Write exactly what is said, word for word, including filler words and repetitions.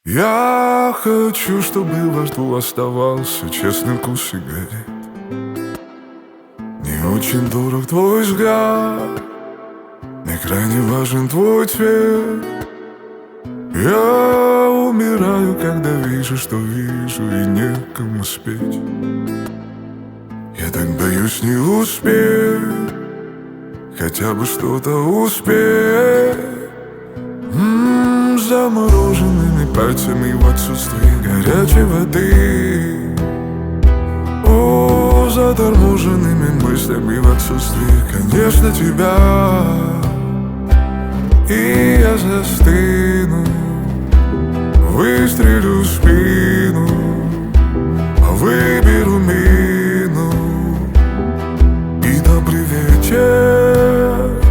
Я хочу, чтобы во рту оставался честный вкус сигарет. Не очень дорог твой взгляд, не крайне важен твой цвет. Я умираю, когда вижу, что вижу, и некому спеть. Я так боюсь не успеть хотя бы что-то успеть. М-м, замороженными пальцами в отсутствии горячей воды. О, заторможенными мыслями в отсутствии, конечно, тебя. И я застыну, выстрелю в спину, а выберу